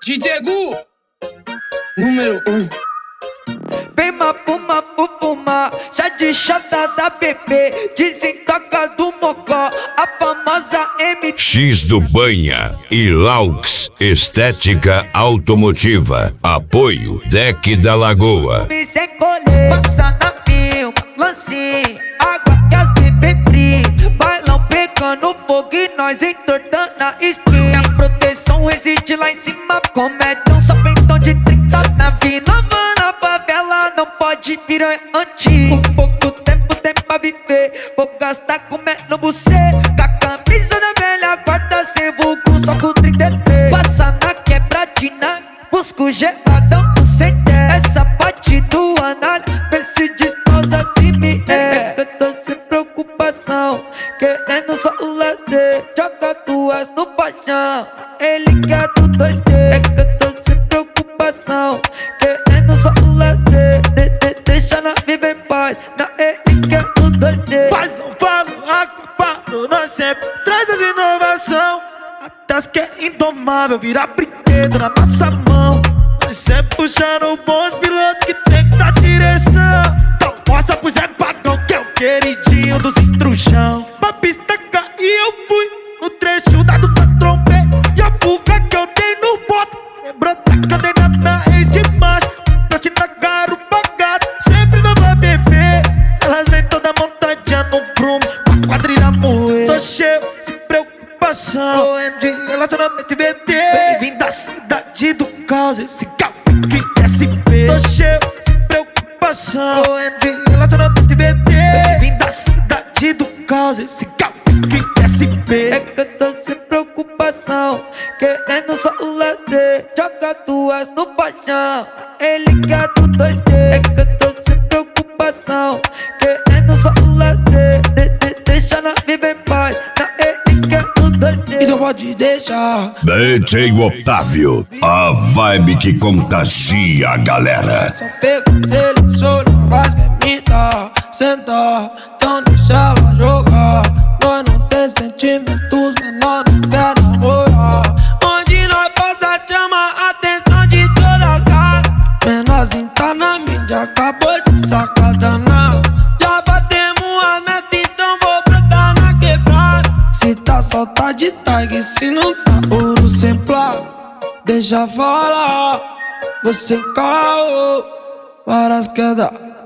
DJ Gu, número 1. Vem mafuma, fuma, chá de chata da bebê, desentoca do mocó, a famosa M. X do Banha e Laux Estética Automotiva. Apoio Deck da Lagoa. Me sem colher, passa na filma, lance, água que as bebê fris, bailão pegando fogo e nós entortando a espinha. A proteção reside lá em cima, comédia só pentão de 30 na vida nova. Favela não pode virar antigo. Pouco tempo tem pra viver, vou gastar comendo você. Com a camisa da velha guarda sem vulgo, só com 33. Passa na quebradina, busco geladão do CT. Essa parte do análise, vê se desposa se me é. Eu tô sem preocupação, querendo só o lazer. Joga duas no paixão, ele quer do 2D. Eu tô sem preocupação, querendo só o lazer. Deixa na viver em paz, na ele quer do 2D. Faz um falo, aquaparo, nós sempre traz as inovação. Até as que é indomável, virar brinquedo na nossa mão. Nós sempre puxando o bonde, piloto que tem que dar direção. Então mostra pro Zé Pagão que é o queridinho dos intrujão. Pra pista cair eu fui, no trecho da Duta trombei. E a fuga que eu dei no boto, lembrou da cadeira da ex de macho. Trote na garo pagado, sempre não vai beber. Elas vêm toda montadinha no prumo, com a quadrilha moer. Tô cheio de preocupação, correndo de relacionamento e VT. Vem da cidade do caos, esse Galpique SP. Tô cheio de preocupação, correndo de relacionamento e VT. Vem da cidade do caos, esse Galpique SP. É que eu tô sem preocupação, querendo só o lazer. Joga duas no paixão, ele quer do 2D. É que eu tô sem preocupação, querendo só o lazer. Deixa na viver em paz, na ele quer do 2D. Então pode deixar. DJ Otávio, a vibe que contagia a galera. Só pega, seleciona, faz que imita, senta, então deixa ela jogar. Nós não tem sentimentos, menor não quer namorar. Onde nós passa chama a atenção de todas as gatas. Menorzinho tá na mídia, acabou de sacar danado. Já batemos a meta, então vou brotar na quebrada. Se tá solta de tag, se não tá ouro sem placa. Deixa falar, você caô, várias quedas,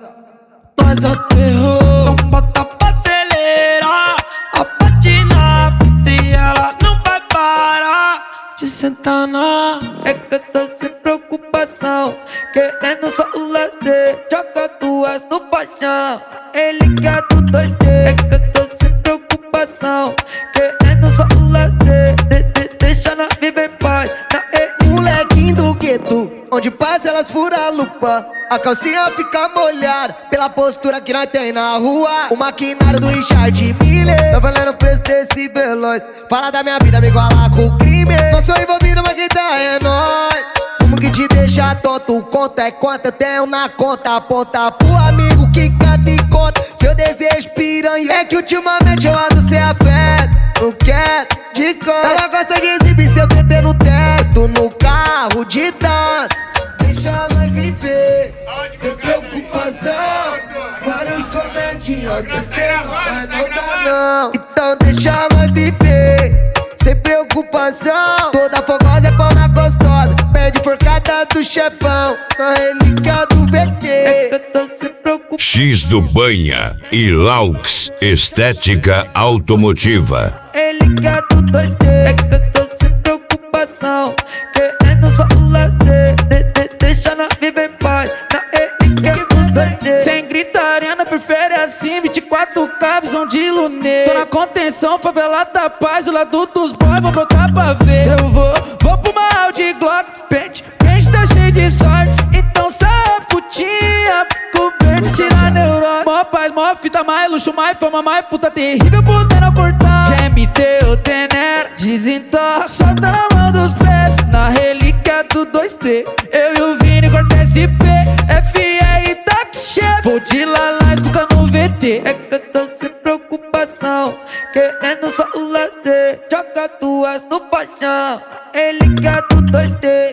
nós é o terror. Então bota pra acelerar, a parte na pista e ela não vai parar de sentar na. É que eu tô sem preocupação, querendo só o lazer. Joga duas no paixão, ele quer do 2D. É que eu tô sem preocupação, querendo só o lazer. Deixa na viver em paz, na ele. Molequinho do gueto, onde passa elas furam a lupa. A calcinha fica molhada pela postura que nós tem na rua. O maquinário do Richard Miller tá valendo o preço desse veloz. Fala da minha vida, me igualar com o crime. Não sou envolvido, mas quem tá é nóis. Como que te deixa tonto, conta é quanto eu tenho na conta. Aponta pro amigo que canta e conta seu desejo piranha. É que ultimamente eu ando sem afeto, não quero de canto. Ela gosta de exibir seu TT no teto, no carro de tantos. Deixa nós viver, sem preocupação. Vários comedinhos que cê não vai não dar não. Então deixa nós viver, sem preocupação. Toda fogosa é pão na gostosa, pede forcada do chefão, na relíquia do VT. É que eu tô sem preocupação. X do Banha e Laux Estética Automotiva. Ele quer do 2D. É que eu tô sem preocupação, querendo só o lazer. Deixa na viver em paz, na ele quer do 2D. Sem gritaria, não prefere assim. 24K, visão de lunê. Tô na contenção, favela da paz. O lado dos boys, vou brotar pra ver. Eu vou pro uma Audi Glock. Pente tá cheio de sorte. Então sai putinha, fico verde, tira a neurose. Mó paz, mó fita, mais luxo, mais fama, mais puta terrível, puta não cortar. GMT, o Tenera, desentorra, solta na mão dos pés. Na relíquia do 2T, eu e o Vini corta SP. FR e táxi chefe, vou de lalá, escutando o VT. É que eu tô sem preocupação, querendo só o lazer. Joga duas no paixão, ele quer do 2D.